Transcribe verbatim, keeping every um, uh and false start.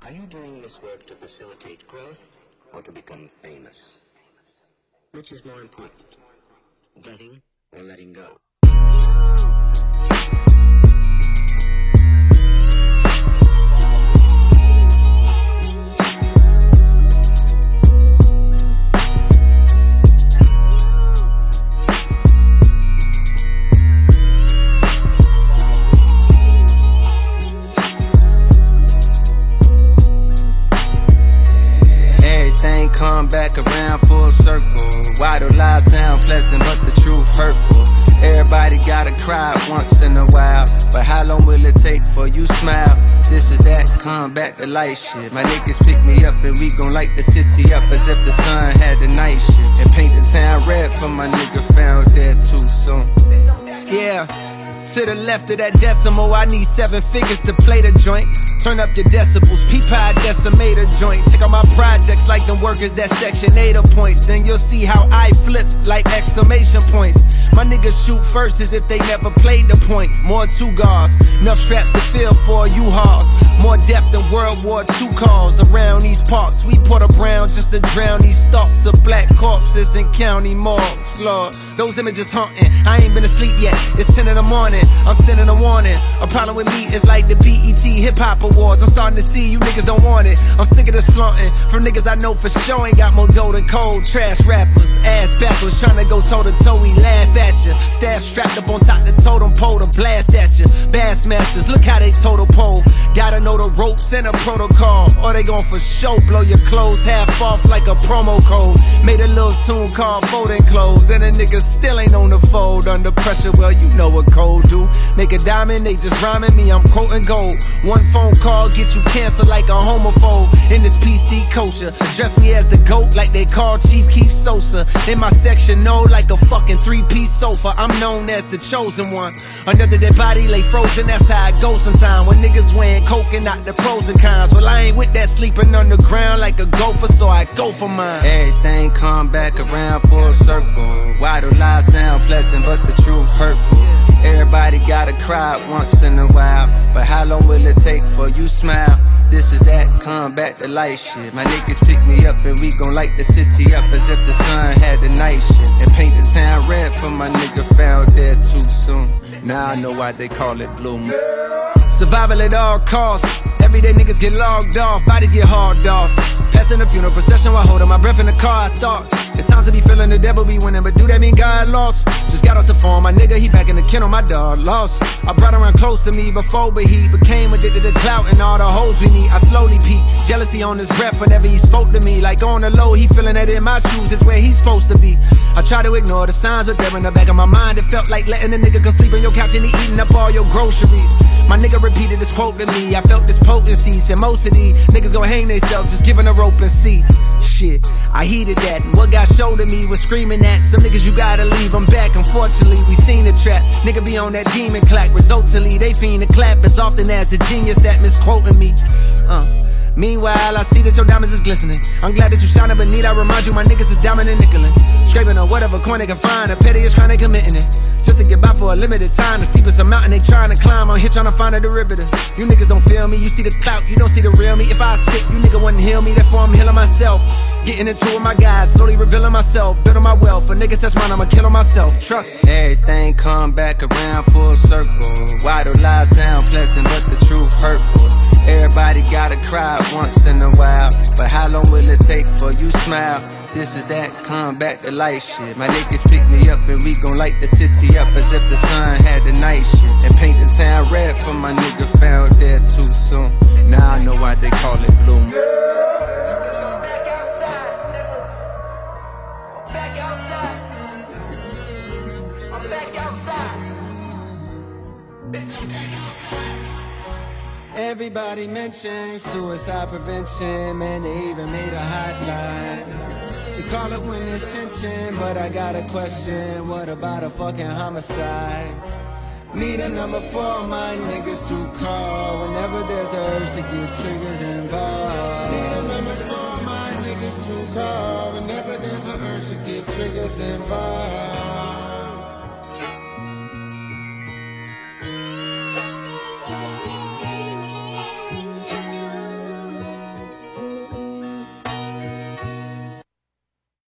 Are you doing this work to facilitate growth or to become famous? Which is more important, getting or letting go? Come back around full circle. Why do lies sound pleasant but the truth hurtful? Everybody gotta cry once in a while, but how long will it take for you smile? This is that come back to life shit. My niggas pick me up and we gon' light the city up as if the sun had the night shit, and paint the town red for my nigga found dead too soon. Yeah. To the left of that decimal, I need seven figures to play the joint. Turn up your decibels, peep how I decimate a joint. Check out my projects like them workers that section eight points, and you'll see how I flip like exclamation points. My niggas shoot first as if they never played the point. More two guards, enough straps to fill for U-Hauls. More depth than World War Two calls around these parts. We Porter Brown just to drown these thoughts of black corpses in county morgues, Lord. Those images haunting, I ain't been asleep yet, it's ten in the morning. I'm sending a warning. A problem with me is like the B E T Hip Hop Awards. I'm starting to see you niggas don't want it. I'm sick of this flaunting from niggas I know for sure ain't got more dough than cold. Trash rappers, ass backwards, trying to go toe to toe. We laugh at you. Staff strapped up on top the totem pole to blast at you. Bassmasters, look how they total pole. Gotta know the ropes and a protocol, or they gon' for sure blow your clothes half off like a promo code. Made a little tune called Folding Clothes, and a nigga still ain't on the fold. Under pressure, well you know what cold do. Make a diamond, they just rhyming me, I'm quoting gold. One phone call get you canceled like a homophobe. In this P C culture, address me as the GOAT like they call Chief Keef Sosa. In my section, no, like a fucking three-piece sofa. I'm known as the chosen one. Under their body lay frozen, that's how I go sometime. When niggas wearing coke and not the pros and cons. Well, I ain't with that sleeping underground like a gopher, so I go for mine. Everything come back around full circle. Why do lies sound pleasant but the truth hurtful? Everybody gotta cry once in a while, but how long will it take for you smile? This is that come back to life shit. My niggas pick me up and we gon' light the city up as if the sun had the night shit, and paint the town red for my nigga found dead too soon. Now I know why they call it Blue Moon. Survival at all costs. Everyday niggas get logged off, bodies get hauled off. Passing the funeral procession while holding my breath in the car. I thought the times to be feeling the devil be winning, but do that mean God lost? Just got off the phone, my nigga, he back in the kennel, my dog lost. I brought her around close to me before, but he became addicted to clout and all the hoes we need. I slowly peep, jealousy on his breath whenever he spoke to me. Like on the low, he feeling that in my shoes is where he's supposed to be. I try to ignore the signs, but they're in the back of my mind. It felt like letting a nigga come sleep on your couch and he eating up all your groceries. My nigga repeated this quote to me, I felt this potency. Said most of these niggas gon' hang theyself just giving a rope and see. Shit, I heeded that, and what got showed to me was screaming at some niggas you gotta leave them back. Unfortunately, we seen the trap, nigga be on that demon clack. Resultantly, they fiend to clap as often as the genius that misquoting me. Uh. Meanwhile, I see that your diamonds is glistening. I'm glad that you shining, but need I remind you my niggas is diamond and nickelin'. Scraping on whatever coin they can find, the pettiest crime they committing it. Just to get by for a limited time, the steepest a mountain they trying to climb. I'm here trying to find a derivative. You niggas don't feel me, you see the clout, you don't see the real me. If I was sick, you nigga wouldn't heal me, therefore I'm healing myself. Getting into it with my guys, slowly revealing myself, building my wealth. A nigga touch mine, I'ma kill on myself, trust me. Everything come back around full circle. Why do lies sound pleasant but the truth hurtful? Everybody gotta cry once in a while, but how long will it take for you smile? This is that come back to life shit. My niggas pick me up and we gon' light the city up as if the sun had the night shit, and paint the town red for my nigga found dead too soon. Now I know why they call it Blue Moon. Everybody mentions suicide prevention, man, they even made a hotline to call it when there's tension. But I got a question, what about a fucking homicide? Need a number for my niggas to call whenever there's a urge to get triggers involved. Need a number for my niggas to call whenever there's a urge to get triggers involved.